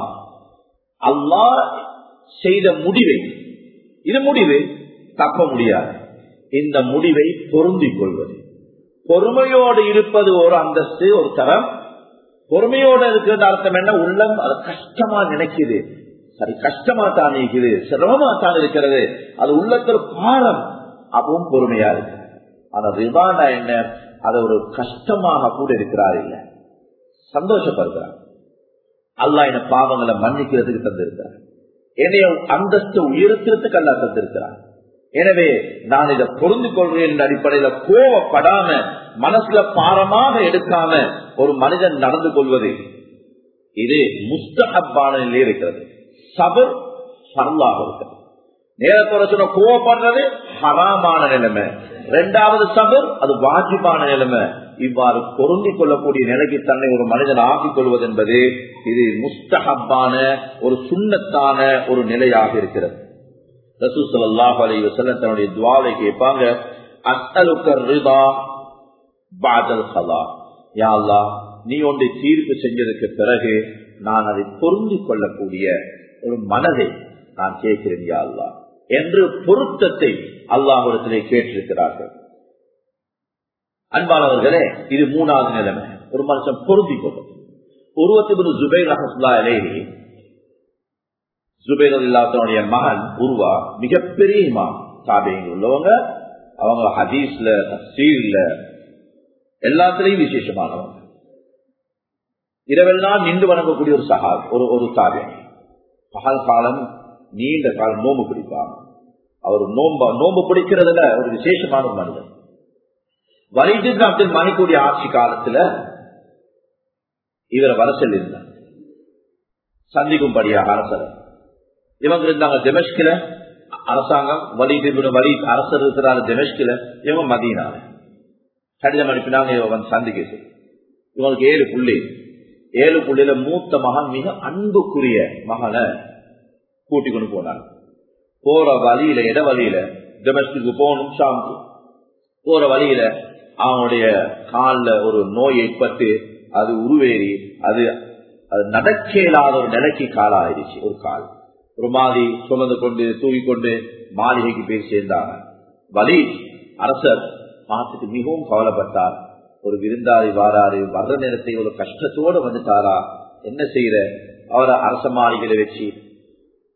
அல்லாஹ் செய்த முடிவை, இது முடிவு தப்ப முடியாது, இந்த முடிவை பொருந்திக் கொள்வது. பொறுமையோடு இருப்பது ஒரு அந்தஸ்து, ஒரு தரம். பொறுமையோடு இருக்கிறது அர்த்தம் என்ன? உள்ளம் அது கஷ்டமா நினைக்குது, சரி கஷ்டமா தான் இருக்குது, சிரமமா தான் இருக்கிறது, அது உள்ளத்துல பாரம், அப்பவும் பொறுமையா இருக்கு. ஆனா ரிதானா என்ன? அது ஒரு கஷ்டமாக கூட இருக்கிறார் இல்ல, சந்தோஷப்படுகிறார். அல்லாஹ் என்ன பாவங்களை மன்னிக்கிறதுக்கு தந்திருக்கிறார், என்னைய அந்தஸ்து உயர்த்துறதுக்கு அல்லாஹ் தந்திருக்கிறார். எனவே நான் இதை பொருந்து கொள்றேன் என்ற அடிப்படையில கோவப்படாம மனசுல பாரமாக எடுக்காம ஒரு மனிதன் நடந்து கொள்வது, இது முஸ்தஹப்பான நிலையில் இருக்கிறது. சபர் ஃபர்லாக இருக்கிறது. நேரத்தோட சொன்ன கோவப்படுறது ஹராமான நிலைமை. இரண்டாவது சபர் அது வாஜிபான நிலைமை. இவ்வாறு பொருந்திக் கொள்ளக்கூடிய நிலைக்கு தன்னை ஒரு மனிதன் ஆக்கிக் கொள்வது என்பது இது முஸ்தஹப்பான ஒரு சுன்னத்தான ஒரு நிலையாக இருக்கிறது. ரசூல் ஸல்லல்லாஹு அலைஹி வஸல்லம் தன்னுடைய துஆவை கேட்பாங்க, அஸ்அலுக ரிதா பஅதல் கலா. யா அல்லாஹ், நீ ஒன்றை தீர்ப்பு செஞ்சதுக்கு பிறகு நான் அதை பொருந்திக் கொள்ளக்கூடிய ஒரு மனதை நான் கேட்கிறேன் யா அல்லாஹ் என்று பொருத்தத்தை அல்லாஹ்விடத்திலே கேட்டிருக்கிறார்கள். அன்பானவர்களே, இது மூணாவது நிலைமை, ஒரு மனுஷன் பொருந்திக் கொள்வது. உருவத் இப்னு ஜுபைர் ரஹ்மத்துல்லாஹி அலைஹி, ஜுபைர் ரலியல்லாஹு மகன் உருவா மிகப்பெரிய இமாம், தாபீன் உள்ளவங்க. அவங்க ஹதீஸ்ல தஃசீர்ல எல்லாத்திலையும் விசேஷமானவங்க. இரவெல்லாம் நின்று வணங்கக்கூடிய ஒரு சஹா ஒரு ஒரு தாபீன். பகல் காலம் நீண்ட காலம் நோம்பு பிடிப்பாங்க. அவர் நோம்பு நோம்பு பிடிக்கிறதுல ஒரு விசேஷமான ஒரு மனிதன். வலீத் இப்னு அப்துல் மலிக்குடைய ஆட்சி காலத்துல இவரை வர சொல்லியிருந்தார் சந்திக்கும்படியாக அரசர். இவங்க இருந்தாங்க தெமஷ்கில அரசாங்கம், வலீத் இப்னு வலீத் அரசர் இருக்கிறார் தெமஷ்கில, இவங்க மதீனால. கடிதம் அனுப்பினாங்க இவன் சந்திக்க சொல்லி. இவங்களுக்கு ஏழு புள்ளி, ஏழு புள்ளியில மூத்த மகன் மிக அன்புக்குரிய மகனை கூட்டி கொண்டு போனாங்க. போற வழியில இட வழியில தெமஷ்குக்கு போகணும், ஷாமுக்கு போற வழியில அவனுடைய காலில் ஒரு நோய் ஏற்பட்டு அது உருவேறி அது அது நடக்க இயலாத ஒரு நிலைக்கு காலாயிருச்சு. ஒரு கால் ஒரு மாதிரி சுமந்து கொண்டு தூக்கிக்கொண்டு மாளிகைக்கு போய் சேர்ந்தாங்க. வலி அரசர் பார்த்துட்டு மிகவும் கவலைப்பட்டார். ஒரு விருந்தாளி வாராரு, வர்ற நேரத்தை ஒரு கஷ்டத்தோடு வந்துட்டாரா, என்ன செய்யற? அவரை அரச மாளிகையில வச்சு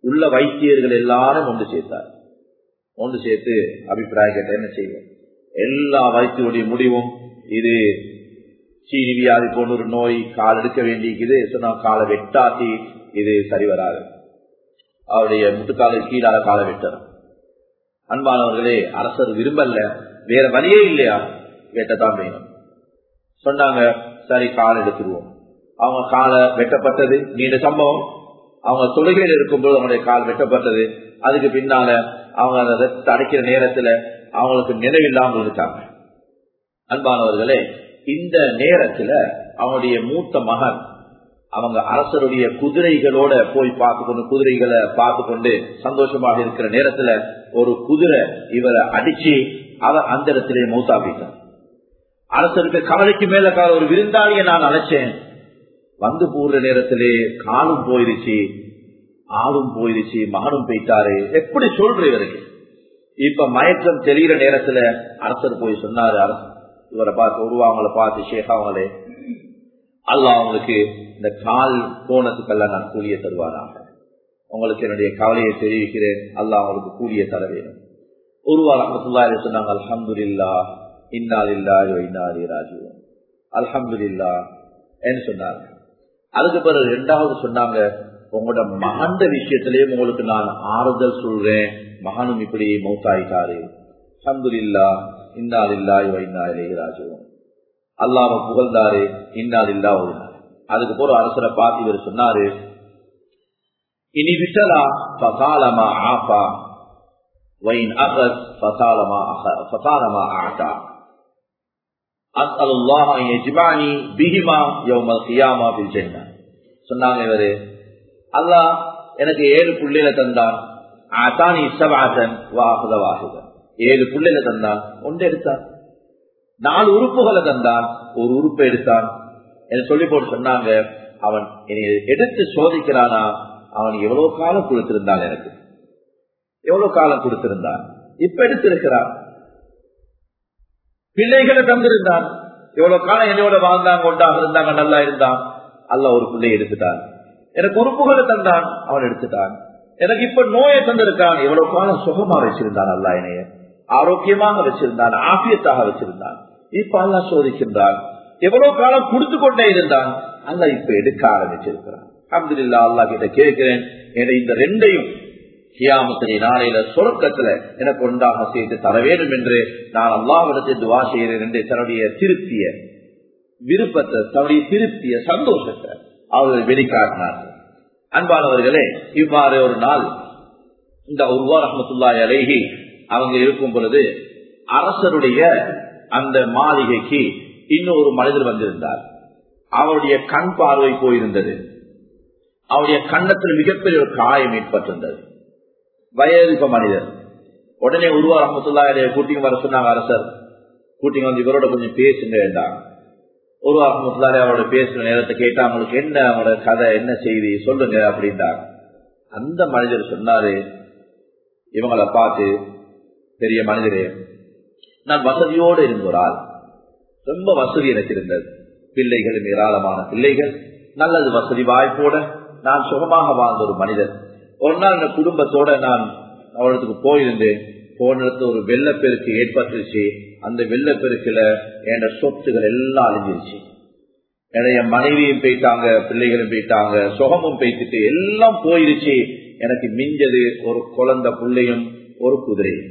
உள்ள வைத்தியர்கள் எல்லாரும் ஒன்று சேர்த்தார். ஒன்று சேர்த்து அபிப்பிராயம் கேட்ட என்ன செய்வோம்? எல்லா வைத்தியருடைய முடிவும் இது சீனி வியாதி போன்ற ஒரு நோய், கால் எடுக்க வேண்டியது சொன்னா காலை வெட்டாத்தி இது சரி வராது, அவருடைய முட்டுக்காலை கீழால காலை வெட்டணும். அன்பானவர்களே, அரசர் விரும்பல, வேற வழியே இல்லையா, வெட்டத்தான் வேணும் சொன்னாங்க. சரி, காலை எடுத்துருவோம். அவங்க காலை வெட்டப்பட்டது. நீண்ட சம்பவம். அவங்க தொழுகையில் இருக்கும்போது அவங்களுடைய கால் வெட்டப்பட்டது. அதுக்கு பின்னால அவங்க அதை அடைக்கிற நேரத்துல அவங்களுக்கு நினைவில்லாமல் இருக்காங்க. அன்பானவர்களே, இந்த நேரத்துல அவனுடைய மூத்த மகன் அவங்க அரசருடைய குதிரைகளோட போய் பார்த்து கொண்டு குதிரைகளை பார்த்து கொண்டு சந்தோஷமாக இருக்கிற நேரத்துல ஒரு குதிரை இவரை அடிச்சு அவர் அந்த இடத்திலே மௌத்தாப்பிட்டார். அரசருக்கு கவலைக்கு மேல ஒரு விருந்தாளியை நான் அழைச்சேன். வந்து போற நேரத்திலே காலும் போயிருச்சு, ஆளும் போயிருச்சு, மகனும் போயிட்டாரு. எப்படி சொல்ற இவருக்கு? இப்ப மயக்கம் தெரிகிற நேரத்துல அரசர் போய் சொன்னாரு, அரசர் இவரை பார்த்து உருவாவங்களை பார்த்து, ஷேக் அவங்களே, அல்லாஹ் அவங்களுக்கு இந்த கால் போனதுக்கெல்லாம் நான் கூலிய தருவாராக. உங்களுக்கு என்னுடைய கவலையை தெரிவிக்கிறேன், அல்லாஹ் அவங்களுக்கு கூலிய தர வேணும். உருவா ரஹ்மத்துல்லாஹி சொன்னாங்க, அல்ஹம்துலில்லாஹ் இன்னா லில்லாஹி வ இன்னா இலைஹி ராஜிஊன், அல்ஹம்துலில்லாஹ் என்று சொன்னாங்க. அதுக்கு பிறகு இரண்டாவது சொன்னாங்க, உங்களோட மகண்ட விஷயத்திலேயே உங்களுக்கு நான் ஆறுதல் சொல்றேன், மகனும் இப்படி மௌத்தாயிட்டாரு, அல்ஹம்துலில்லாஹ் இன்னா லில்லாஹி வ இன்னா இலைஹி ராஜிஊன், அல்லாஹ்வை புகழ்ந்தாரு, இன்னா லில்லாஹ் வ. அதுக்கு போற அரசரை பார்த்து இவர் சொன்னாரு, இனி விட்டலா ஃபசாலமா ஆஃபா வைன் அகஸ் ஃபசாலமா ஃபசாலமா ஆட்டா அஸ்அலுல்லாஹ் அன் யஜ்மஅனி பிஹிமா யௌமல் கியாமா பில் ஜன்னah. சொன்னாங்க இவரு, அல்லாஹ் எனக்கு ஏழு புள்ளைகளை தந்தான், ஆதானி சபஅதன் வ அஹத வாஹிதன், ஏழு புள்ளைகளை தந்தான், ஒன்று எடுத்தான். நாலு உறுப்புகளை தந்தான், ஒரு உறுப்பை எடுத்தான் என்று சொல்லி போட்டு சொன்னாங்க. அவன் என்னை எடுத்து சோதிக்கிறானா, அவன் எவ்வளவு காலம் கொடுத்திருந்தான், எனக்கு எவ்வளவு காலம் கொடுத்திருந்தான், இப்ப எடுத்திருக்கிறான். பிள்ளைகளை தந்திருந்தான், எவ்வளவு காலம் என்னோட வாழ்ந்தாங்க, கொண்டாக இருந்தாங்க, நல்லா இருந்தான். அல்ல ஒரு பிள்ளை எடுத்துட்டான். எனக்கு உறுப்புகளை தந்தான், அவன் எடுத்துட்டான். எனக்கு இப்ப நோயை தந்திருக்கான், எவ்வளவு காலம் சுகமா வச்சிருந்தான், அல்லா என்னைய ஆரோக்கியமாக வச்சிருந்தான், ஆபியத்தாக வச்சிருந்தான். இப்ப அல்லா சோதிக்கின்றான். எவ்வளவு காலம் கொடுத்து கொண்டே இருந்தான், அல்ல இப்ப எடுக்க ஆரம்பிச்சிருக்கிறான். அல்ஹம்துலில்லாஹ். அல்லாஹ் கிட்ட கேட்கிறேன், இந்த ரெண்டையும் கியாமத்திலே நாளையில சொர்க்கத்துல எனக்கு ஒன்றாக செய்து தர வேண்டும் என்று நான் அல்லாஹ்விடத்தில் துஆ செய்கிறேன் என்று தன்னுடைய திருப்திய விருப்பத்தை, தன்னுடைய திருப்திய சந்தோஷத்தை அவர்கள் வெளிக்காட்டினார்கள். அன்பானவர்களே, இவ்வாறு ஒரு நாள் இந்த உர்வா ரஹ்மத்துல்லாஹி அலைஹி அவங்க இருக்கும் பொழுது அரசருடைய அந்த மாளிகைக்கு இன்னொரு மனிதர் வந்திருந்தார். அவருடைய கண் பார்வை போயிருந்தது. அவருடைய கண்ணத்தில் மிகப்பெரிய ஒரு காயம் ஏற்பட்டிருந்தது. வயது மனிதர். உடனே உருவா ரஹ்மத்துல்லாஹி அலைஹி கூட்டிங்க வர சொன்னாங்க. அரசர் கூட்டிங்க வந்து இவரோட கொஞ்சம் பேசுங்க வேண்டாம். உருவா ரஹ்மத்துல்லாஹி அலைஹி அவரோட பேசுற நேரத்தை கேட்டா, அவங்களுக்கு என்ன, அவங்களோட கதை என்ன, செய்தி சொல்லுங்க அப்படின்றாங்க. அந்த மனிதர் சொன்னாரு, இவங்களை பார்த்து, பெரிய மனிதரே, நான் வசதியோடு இருந்தோரால், ரொம்ப வசதி எனக்கு இருந்தது, பிள்ளைகளும் ஏராளமான பிள்ளைகள், நல்லது வசதி வாய்ப்போட நான் சுகமாக வாழ்ந்த ஒரு மனிதர். ஒரு நாள் இந்த குடும்பத்தோட நான் அவளுக்கு போயிருந்தேன். போன இடத்துல ஒரு வெள்ளப்பெருக்கு ஏற்பட்டுருச்சு. அந்த வெள்ளப்பெருக்குல என் சொத்துகள் எல்லாம் அழிஞ்சிருச்சு. என் மனைவியும் போயிட்டாங்க, பிள்ளைகளும் போயிட்டாங்க, சுகமும் போயிட்டு எல்லாம் போயிருச்சு. எனக்கு மிஞ்சது ஒரு குழந்தை பிள்ளையும் ஒரு குதிரையும்.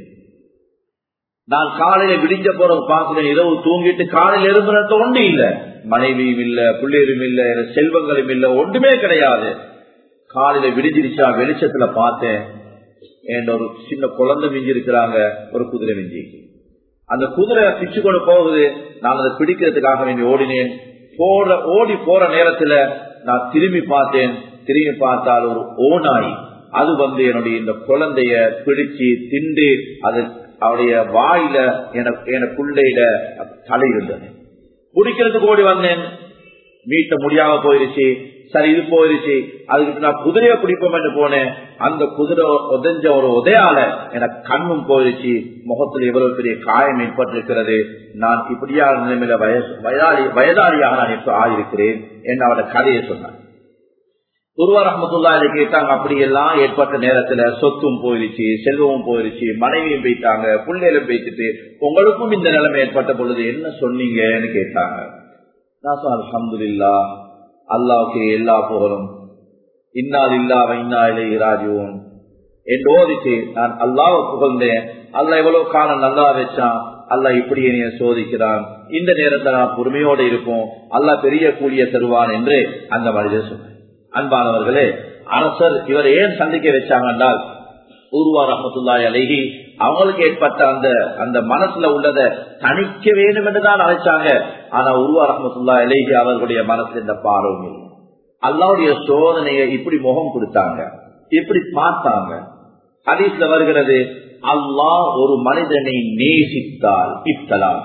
நான் காலையில விடிஞ்ச போற பாக்குறேன், இரவு தூங்கிட்டு காலையில எழும்புறது ஒன்று இல்ல, மனைவியும் இல்ல, பிள்ளைகளும் இல்ல, செல்வங்களும் இல்ல, ஒன்றுமே கிடையாது. காலையில விடிஞ்சிருச்சா, வெளிச்சத்துல பார்த்தேன், என் ஒரு சின்ன குழந்தை மிஞ்சி இருக்கிறாங்க, ஒரு குதிரை மிஞ்சி. அந்த குதிரை பிச்சு கொண்டு போகுது. நான் அதை பிடிக்கிறதுக்காக வேண்டி ஓடினேன். போற ஓடி போற நேரத்துல நான் திரும்பி பார்த்தேன். திரும்பி பார்த்தால் ஒரு ஓநாய் அது வந்து என்னுடைய இந்த குழந்தைய பிடிச்சு திண்டு அது அவருடைய வாயில எனக்குள்ளையில தலை இருந்தது. குடிக்கிறதுக்கு ஓடி வந்தேன், மீட்ட முடியாம போயிருச்சு. சரி, இது போயிருச்சு. அதுக்கு நான் குதிரைய பிடிப்போம் என்று போனேன். அந்த குதிரை உதஞ்ச ஒரு உதையால எனக்கு கண்ணும் போயிருச்சு. முகத்தில் எவ்வளவு பெரிய காயம் ஏற்பட்டிருக்கிறது. நான் இப்படியான நிலைமையில வயசு வயதாளி வயதாளியாக நான் இப்ப ஆயிருக்கிறேன் என்று அவரோட கதையை சொன்னார். உருவா ரஹ்மத்துல்லாஹி கேட்டாங்க, அப்படி எல்லாம் ஏற்பட்ட நேரத்துல சொத்தும் போயிருச்சு, செல்வமும் போயிருச்சு, மனைவியும் போயிட்டாங்க, பிள்ளைகளும் போயிட்டு உங்களுக்கும் இந்த நிலைமை ஏற்பட்ட பொழுது என்ன சொன்னீங்கன்னு கேட்டாங்க. நான் சொன்னேன், அல்ஹம்துலில்லாஹ், அல்லாஹ்வுக்கு எல்லா புகழும், இன்னா லில்லாஹி வ இன்னா இலைஹி ராஜிஊன் என்று ஓதிச்சு நான் அல்லாஹ்வை புகழ்ந்தேன். அல்லாஹ் எவ்வளவு காலம் நல்லா வச்சான், அல்லாஹ் இப்படி என்னைய சோதிக்கிறான், இந்த நேரத்தை நான் பொறுமையோடு இருப்போம், அல்லாஹ் பெரிய கூலிய தருவான் என்று அந்த மனிதர் சொன்னார். அன்பானவர்களே, அரசர் இவர் ஏன் சந்திக்க வச்சாங்க என்றால், உருவா ரஹ்மத்துல்லாஹி அலைஹி அவங்களுக்கு ஏற்பட்ட அந்த அந்த மனசுல உள்ளதை தணிக்க வேண்டும் என்றுதான் அழைச்சாங்க. ஆனா உருவா ரஹ்மத்துல்லாஹி அலைஹி அவர்களுடைய மனசுல இந்த பார்வை இல்லை. அல்லாஹ்வுடைய சோதனையை இப்படி முகம் கொடுத்தாங்க, இப்படி பார்த்தாங்க. ஹதீஸ்ல வருகிறது, அல்லாஹ் ஒரு மனிதனை நேசித்தால் இப்தலாம்,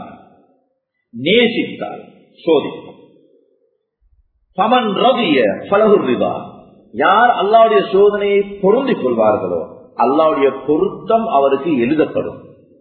நேசித்தால் சோதித்தார். பமன் ரவிய பலகுர் ரிதா, யார் அல்லாஹ்வுடைய சோதனையை பொருந்திக் கொள்வார்களோ அல்லாஹ்வுடைய பொருத்தம் அவருக்கு எழுதப்படும்.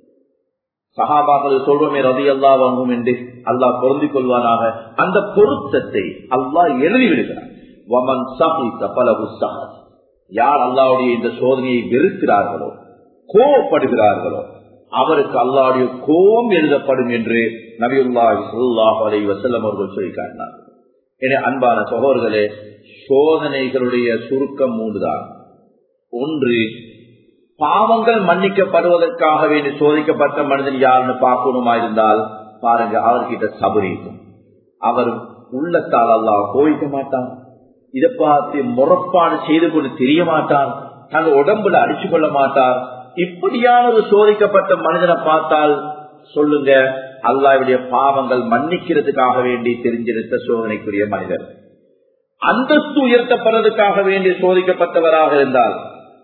சஹாபாக்கள் சொல்றோமே ரதி அல்லாஹ் வாங்கும் என்று, அல்லாஹ் பொருந்திக் கொள்வானாக, அந்த பொருத்தத்தை அல்லாஹ் எழுதி விடுகிறார். வமன் சஹித பலகு சஹத், யார் அல்லாஹ்வுடைய இந்த சோதனையை வெறுக்கிறார்களோ, கோபப்படுகிறார்களோ, அவருக்கு அல்லாஹ்வுடைய கோபம் எழுதப்படும் என்று நபியுல்லாஹி ஸல்லல்லாஹு அலைஹி வஸல்லம் அவர்கள் சொல்லி காட்டினார். என அன்பான சகோதரர்களே, சோதனைகளுடைய சுருக்கம் மூன்றுதான். ஒன்று, பாவங்கள் மன்னிக்கப்படுவதற்காக வேண்டி சோதிக்கப்பட்ட மனிதன் யாருன்னு பார்க்கணுமா இருந்தால் பாருங்க, அவர்கிட்ட சபரிக்கும், அவர் உள்ளத்தால் அல்லாஹ் கோவிக்க மாட்டான், இதை பார்த்து முறப்பாடு செய்து கொண்டு தெரிய மாட்டார், தன் உடம்புல அடிச்சு கொள்ள மாட்டார். இப்படியான ஒரு சோதிக்கப்பட்ட மனிதனை பார்த்தால் சொல்லுங்க, அல்லாஹ்வுடைய பாவங்கள் மன்னிக்கிறதுக்காக வேண்டி தெரிஞ்செடுத்த சோதனைக்குரிய மனிதர். அந்தஸ்து உயர்த்தப்படுறதுக்காக வேண்டி சோதிக்கப்பட்டவராக இருந்தால்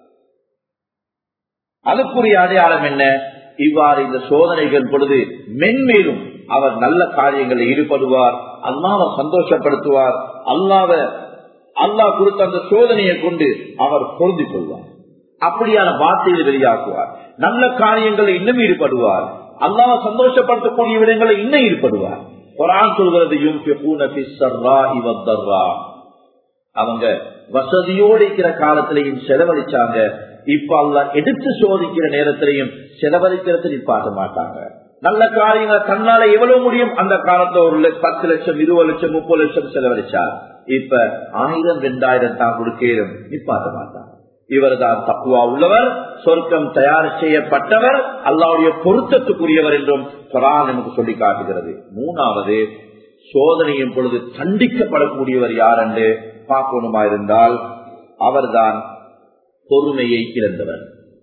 அதுக்குரிய அடையாளம் என்ன? இவ்வாறு இந்த சோதனைகள் பொழுது மென்மேலும் அவர் நல்ல காரியங்களில் ஈடுபடுவார், அல்லாஹ்வை சந்தோஷப்படுத்துவார், அல்லாஹ்வை அல்லாஹ் கொடுத்த அந்த சோதனையை கொண்டு அவர் பொருந்திக் கொள்வார், அப்படியான வார்த்தையை வெளியாக்குவார், நல்ல காரியங்களில் இன்னும் ஈடுபடுவார், அல்லாஹ்வை சந்தோஷப்படுத்தக்கூடிய விடங்களை இன்னும் ஈடுபடுவார். குர்ஆன் சொல்கிறது, யுன்ஃபிகூன ஃபிஸ்ஸர்ராஇ வத்தர்ரா, அவங்க வசதியோடு இருக்கிற காலத்திலையும் செலவழிச்சாங்க, இப்ப அல்லாஹ் எடுத்து சோதிக்கிற நேரத்திலையும் செலவழிக்கிறது நிப்பாட்ட மாட்டாங்க. நல்ல காரியங்களை தன்னால எவ்வளவு முடியும் அந்த காலத்துல ஒரு பத்து லட்சம் இருபது லட்சம் முப்பது லட்சம் செலவழிச்சார், இப்ப ஆயிரம் ரெண்டாயிரம் தான் கொடுக்கலும் நிப்பாட்ட மாட்டாங்க. இவர் தான் தக்குவா உள்ளவர், சொர்க்கம் தயார் செய்யப்பட்டவர், அல்லாஹ்வுடைய பொருத்தத்துக்குரியவர் என்றும் குர்ஆன் நமக்கு சொல்லி காட்டுகிறது. மூணாவது, சோதனையின் பொழுது தண்டிக்கப்படக்கூடியவர் யார் என்று பார்க்கணுமா இருந்தால் அவர்தான் பொறுமையை இழந்தவர்.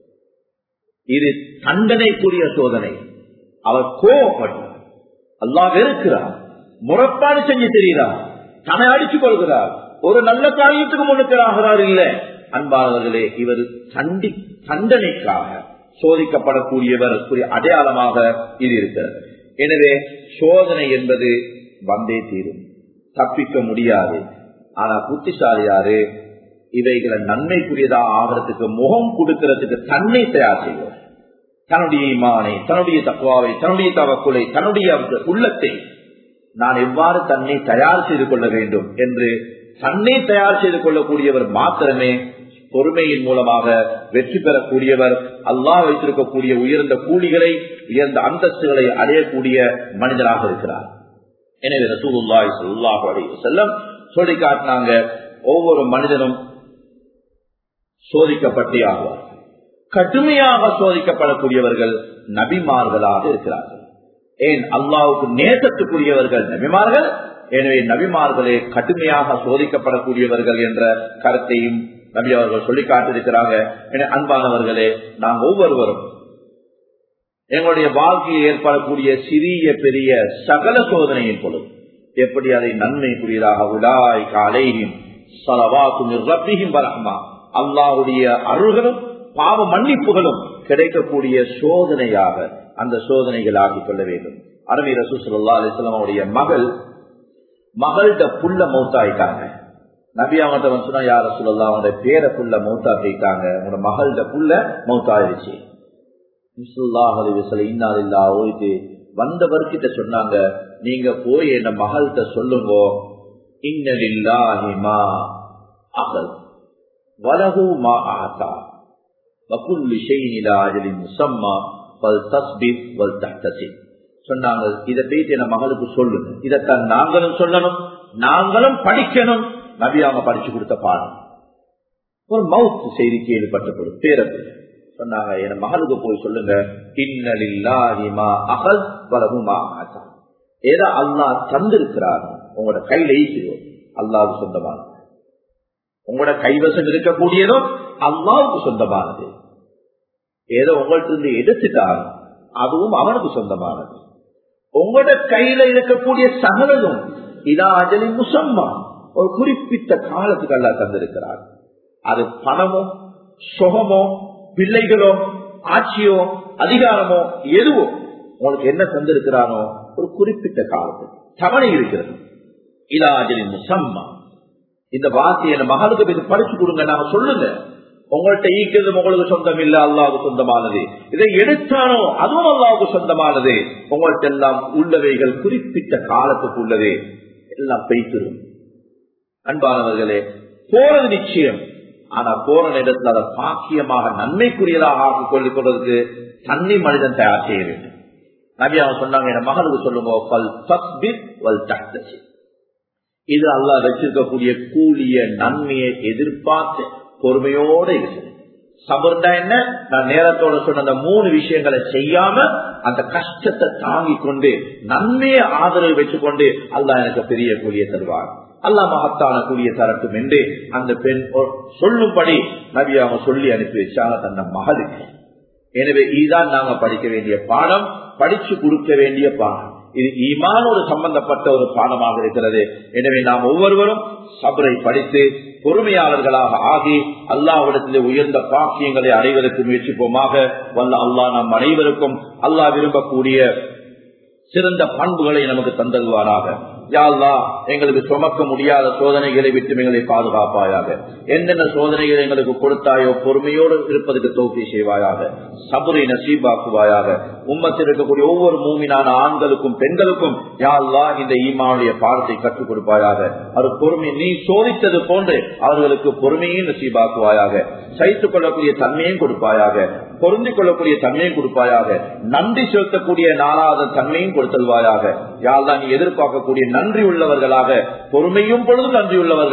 இது தண்டனைக்குரிய சோதனை. அவர் கோபப்பட்டார், அல்லாஹ் வெறுக்கிறார், முறப்பாடு செஞ்சு தெரிகிறார், தன்னை அடித்துக் கொள்கிறார், ஒரு நல்ல காரியத்துக்கு முன்னுக்கிறாகிறார். இல்ல அன்பாளர்களே, இவர் தண்டி தண்டனைக்காக சோதிக்கப்படக்கூடியவர் அடையாளமாக இது இருக்கிறது. எனவே சோதனை என்பது வந்தே தீரும், தப்பிக்க முடியாது. ஆனா புத்திசாலியாரு இவைகளை நன்மைக்குரியதா ஆகிறதுக்கு முகம் கொடுக்கிறதுக்கு தன்னை தயார் செய்வார். தன்னுடைய ஈமானை, தன்னுடைய தக்வாவை, தன்னுடைய தவக்குலை, தன்னுடைய உள்ளத்தை நான் எவ்வாறு தன்னை தயார் செய்து கொள்ள வேண்டும் என்று தன்னை தயார் செய்து கொள்ளக்கூடியவர் மாத்திரமே பொறுமையின் மூலமாக வெற்றி பெறக்கூடியவர், அல்லாஹ் வைத்திருக்கக்கூடிய உயர்ந்த கூலிகளை, உயர்ந்த அந்தஸ்துகளை அடையக்கூடிய மனிதராக இருக்கிறார். எனவே ரசூலுல்லாஹி ஸல்லல்லாஹு அலைஹி வஸல்லம் சொல்லி காட்டினாங்க, ஒவ்வொரு மனிதனும் சோதிக்கப்பட்டே ஆகுவார்கள். கடுமையாக சோதிக்கப்படக்கூடியவர்கள் நபிமார்களாக இருக்கிறார்கள். ஏன்? அல்லாஹ்வுக்கு நேசத்துக்குரியவர்கள் நபிமார்கள். எனவே நபிமார்களே கடுமையாக சோதிக்கப்படக்கூடியவர்கள் என்ற கருத்தையும் நபி அவர்கள் சொல்லி காட்டிருக்கிறாங்க. என அன்பானவர்களே, நாங்கள் ஒவ்வொருவரும் எங்களுடைய வாழ்க்கையில் ஏற்படக்கூடிய சிறிய பெரிய சகல சோதனையின் பொழுது எப்படி அதை நன்மைக்குரியதாக உலாய் காலையும் ஸலவாத்துமிர் ரப்பிஹிம் வரஹ்மா, அல்லாஹ்வுடைய அருள்களும் பாவ மன்னிப்புகளும் கிடைக்கக்கூடிய சோதனையாக அந்த சோதனைகள் ஆக்கிக் கொள்ள வேண்டும். அருமை ரசூல் ஸல்லல்லாஹு அலைஹி வஸல்லம் அவருடைய மகள் மகள்கிட்ட புள்ள மௌத்தாயிட்டாங்க. நபி அவங்கள்ட்ட வந்து சொன்னா, யா ரசூலல்லாஹ், அவங்களுடைய பேர புள்ள மௌத்தா போயிட்டாங்க, உங்களோட மகள்கிட்ட புள்ள மௌத்தாயிருச்சு. ஸல்லல்லாஹு அலைஹி வஸல்லம் இன்னா லில்லாஹி ஓய்த்து வந்தவர்கிட்ட சொன்னாங்க, நீங்க போய் என்ன மகள்கிட்ட சொல்லுங்க, இன்ன லில்லாஹி மா அகல் வலஹு மா ஆதா வகுல்லு ஷைஇன் இலா அஜலின் முஸம்மா வல் தஸ்பிர் வல் தஹ்தசிப். சொன்னாங்க, இதை பேசி என் மகளுக்கு சொல்லுங்க. இதைத்தான் நாங்களும் சொல்லணும், நாங்களும் படிக்கணும். நபி அவங்க படிச்சு கொடுத்த பாடம். ஒரு மவுத் செய்தி கேள்விப்பட்ட பேரது சொன்னாங்க, என் மகளுக்கு போய் சொல்லுங்க, இன்னலில்லாஹி மா அகல் வலஹு மா ஆதா. ஏதோ அல்லாஹ் தந்திருக்கிறார் உங்களோட கையில ஈக்கிறோம், அல்லாஹ்வுக்கு சொந்தமானது. உங்களோட கைவசம் இருக்கக்கூடியதும் அல்லாஹ்வுக்கு சொந்தமானது. ஏதோ உங்கள்ட்ட இருந்து எடுத்துட்டார், அதுவும் அவனுக்கு சொந்தமானது. உங்களோட கையில இருக்கக்கூடிய சகலதும் இதா அஜலின் முஸம்மா, ஒரு குறிப்பிட்ட காலத்துக்கு அல்லாஹ் தந்திருக்கிறார். அது பணமோ சுகமோ பிள்ளைகளோ ஆட்சியோ அதிகாரமோ எதுவோ உங்களுக்கு என்ன தந்திருக்கிறானோ ஒரு குறிப்பிட்ட காலத்துக்கு தவணை இருக்கிறது. இதா அஜலின் முஸம்மா. இந்த வார்த்தையை என் மகளுக்கு படிச்சு கொடுங்க, நாம சொல்லுங்க. உங்கள்கிட்ட ஈக்கிறது உங்களுக்கு சொந்தம் இல்ல, அல்லாஹ்வுக்கு சொந்தமானது. இதை எடுத்தானோ அதுவும் அல்லாஹ்வுக்கு சொந்தமானது. உங்கள்கிட்ட எல்லாம் உள்ளவைகள் குறிப்பிட்ட காலத்துக்கு உள்ளது, எல்லாம் பெய்திரும். அன்பானவர்களே, போறது நிச்சயம். ஆனா போற நேரத்தில் அதை பாக்கியமாக நன்மைக்குரியதாக ஆக்கிக் கொள்ளிக் கொள்வதற்கு தண்ணி மனிதன் தயார் செய்ய வேண்டும். நபி அவங்க சொன்னாங்க, என் மகளுக்கு சொல்லுங்க, இது அல்லாஹ் வச்சிருக்கக்கூடிய கூலிய நன்மையை எதிர்பார்த்து பொறுமையோட இருக்கு. சபர்னா என்ன? நான் நேரத்தோட சொன்ன அந்த மூணு விஷயங்களை செய்யாம அந்த கஷ்டத்தை தாங்கி கொண்டு நன்மையை ஆதரவு வச்சுக்கொண்டு அல்லாஹ் எனக்கு பெரிய கூலிய தருவார், அல்லாஹ் மகத்தான கூலிய தரட்டும் என்று அந்த பெண் சொல்லும்படி நபி அவங்க சொல்லி அனுப்பி வச்சாங்க தன்னை மகளுக்கு. எனவே இதுதான் நாங்க படிக்க வேண்டிய பாடம், படிச்சு கொடுக்க வேண்டிய பாடம். இது ஈமானோடு சம்பந்தப்பட்ட ஒரு பாடமாக இருக்கிறது. எனவே நாம் ஒவ்வொருவரும் சபரை படித்து பொறுமையாளர்களாக ஆகி அல்லாஹ்விடத்திலே உயர்ந்த பாக்கியங்களை அடைவதற்கு முயற்சிப்போமாக. வல்ல அல்லாஹ் நம் அனைவருக்கும் அல்லாஹ் விரும்பக்கூடிய சிறந்த பண்புகளை நமக்கு தந்தல்வாராக. யா அல்லாஹ், எங்களுக்கு சுமக்க முடியாத சோதனைகளை விட்டு எங்களை பாதுகாப்பாயாக. என்னென்ன சோதனைகளை எங்களுக்கு கொடுத்தாயோ பொறுமையோடு இருப்பதற்கு தௌஃபீக் செய்வாயாக, சபரை நசீபாக்குவாயாக. உம்மத்தில் இருக்கக்கூடிய ஒவ்வொரு மூமினான ஆண்களுக்கும் பெண்களுக்கும் யா அல்லாஹ் இந்த ஈமானுடைய பாடத்தை கற்றுக் கொடுப்பாயாக. அது பொறுமை நீ சோதித்தது போன்று அவர்களுக்கு பொறுமையும் நசீபாக்குவாயாக, சகித்துக் கொள்ளக்கூடிய தன்மையும் கொடுப்பாயாக, பொருந்திக் கொள்ளக்கூடிய தன்மையும் கொடுப்பாயாக, நன்றி செலுத்தக்கூடிய நாளாத தன்மையும் கொடுத்தல்வாயாக. யா அல்லாஹ், நீ எதிர்பார்க்கக்கூடிய நன்றி உள்ளவர்களாக, பொறுமையும் பொழுது நன்றி உள்ளவர்கள்